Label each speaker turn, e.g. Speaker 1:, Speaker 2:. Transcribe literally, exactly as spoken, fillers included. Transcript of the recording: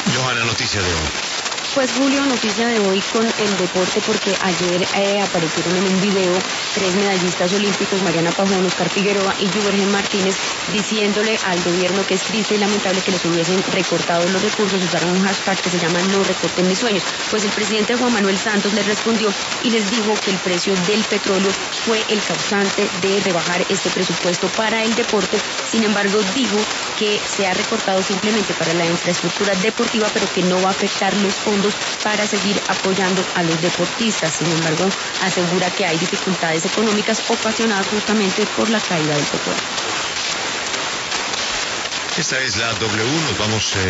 Speaker 1: Johanna, noticia de hoy.
Speaker 2: Pues Julio, noticia de hoy con el deporte, porque ayer eh, aparecieron en un video tres medallistas olímpicos, Mariana Pajón, Oscar Figueroa y Jubergen Martínez, diciéndole al gobierno que es triste y lamentable que les hubiesen recortado los recursos. Usaron un hashtag que se llama No recorten mis sueños. Pues el presidente Juan Manuel Santos les respondió y les dijo que el precio del petróleo fue el causante de rebajar este presupuesto para el deporte. Sin embargo, dijo que se ha recortado simplemente para la infraestructura deportiva, pero que no va a afectar los fondos para seguir apoyando a los deportistas. Sin embargo, asegura que hay dificultades económicas ocasionadas justamente por la caída del petróleo.
Speaker 1: Esta es la W, nos vamos... Eh...